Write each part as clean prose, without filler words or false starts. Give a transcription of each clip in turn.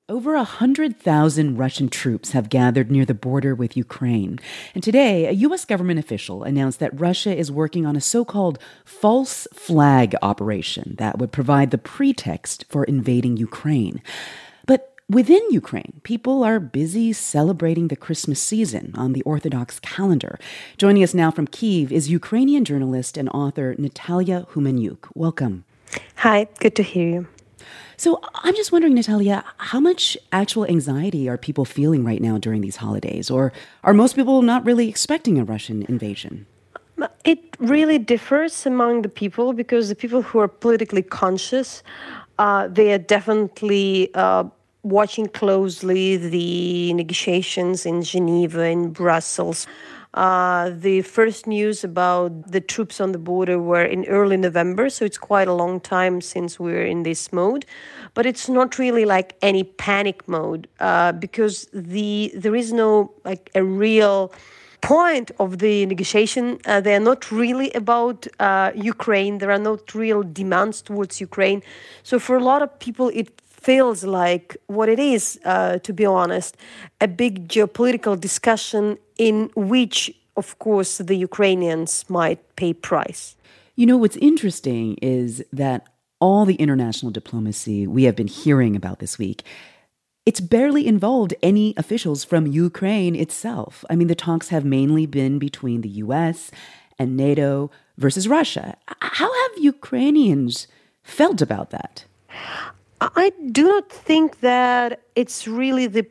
Over 100,000 Russian troops have gathered near the border with Ukraine. And today, a U.S. government official announced that Russia is working on a so-called false flag operation that would provide the pretext for invading Ukraine. But within Ukraine, people are busy celebrating the Christmas season on the Orthodox calendar. Joining us now from Kyiv is Ukrainian journalist and author Natalia Humeniuk. Welcome. Hi, good to hear you. So I'm just wondering, Natalia, how much actual anxiety are people feeling right now during these holidays? Or are most people not really expecting a Russian invasion? It really differs among the people because the people who are politically conscious, they are definitely watching closely the negotiations in Geneva, in Brussels. The first news about the troops on the border were in early November, so it's quite a long time since we're in this mode. But it's not really like any panic mode because there is no like a real point of the negotiation. They are not really about Ukraine. There are not real demands towards Ukraine. So for a lot of people, it feels like what it is, to be honest, a big geopolitical discussion in which, of course, the Ukrainians might pay price. You know, what's interesting is that all the international diplomacy we have been hearing about this week, it's barely involved any officials from Ukraine itself. I mean, the talks have mainly been between the U.S. and NATO versus Russia. How have Ukrainians felt about that? I do not think that it's really that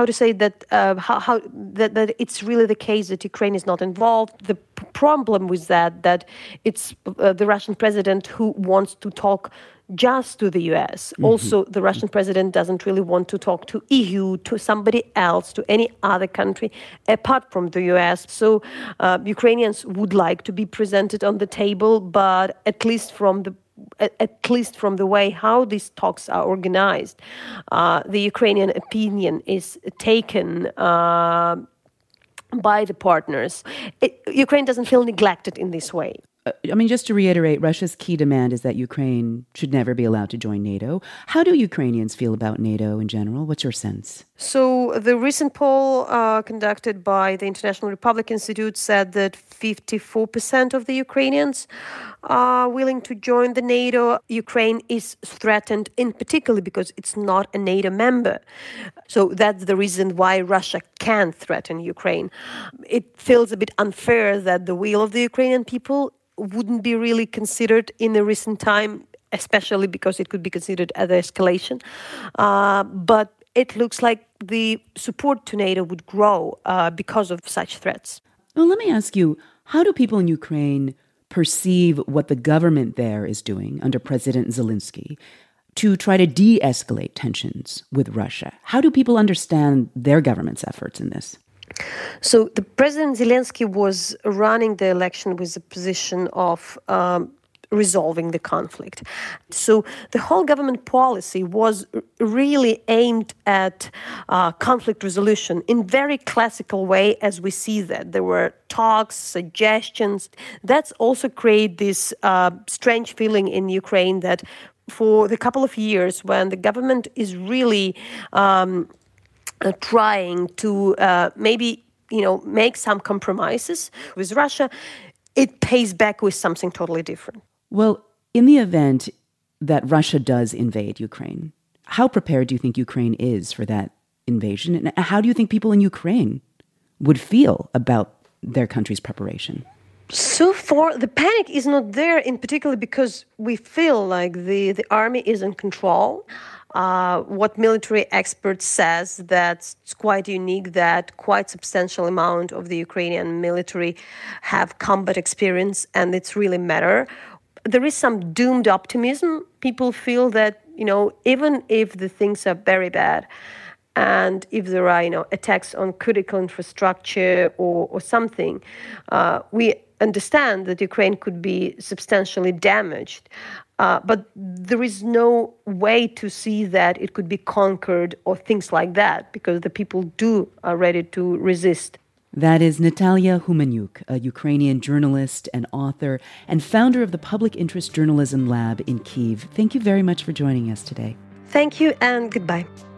it's really the case that Ukraine is not involved. The problem with that it's the Russian president who wants to talk just to the US. Mm-hmm. Also, the Russian president doesn't really want to talk to EU, to somebody else, to any other country apart from the US. So Ukrainians would like to be presented on the table, but at least from the way how these talks are organized, the Ukrainian opinion is taken by the partners. Ukraine doesn't feel neglected in this way. I mean, just to reiterate, Russia's key demand is that Ukraine should never be allowed to join NATO. How do Ukrainians feel about NATO in general? What's your sense? So the recent poll conducted by the International Republic Institute said that 54% of the Ukrainians are willing to join the NATO. Ukraine is threatened in particular because it's not a NATO member. So that's the reason why Russia can threaten Ukraine. It feels a bit unfair that the will of the Ukrainian people wouldn't be really considered in the recent time, especially because it could be considered as an escalation. But it looks like the support to NATO would grow because of such threats. Well, let me ask you, how do people in Ukraine perceive what the government there is doing under President Zelensky to try to de-escalate tensions with Russia? How do people understand their government's efforts in this? So the President Zelensky was running the election with the position of resolving the conflict. So the whole government policy was really aimed at conflict resolution in very classical way as we see that. There were talks, suggestions. That's also created this strange feeling in Ukraine that for the couple of years when the government is really trying to maybe, make some compromises with Russia, it pays back with something totally different. Well, in the event that Russia does invade Ukraine, how prepared do you think Ukraine is for that invasion? And how do you think people in Ukraine would feel about their country's preparation? So far, the panic is not there, in particular because we feel like the army is in control. What military experts says that's quite unique, that quite substantial amount of the Ukrainian military have combat experience, and it's really matter. There is some doomed optimism. People feel that, even if the things are very bad, and if there are, attacks on critical infrastructure or something, we understand that Ukraine could be substantially damaged. But there is no way to see that it could be conquered or things like that, because the people are ready to resist. That is Natalia Humeniuk, a Ukrainian journalist and author and founder of the Public Interest Journalism Lab in Kyiv. Thank you very much for joining us today. Thank you and goodbye.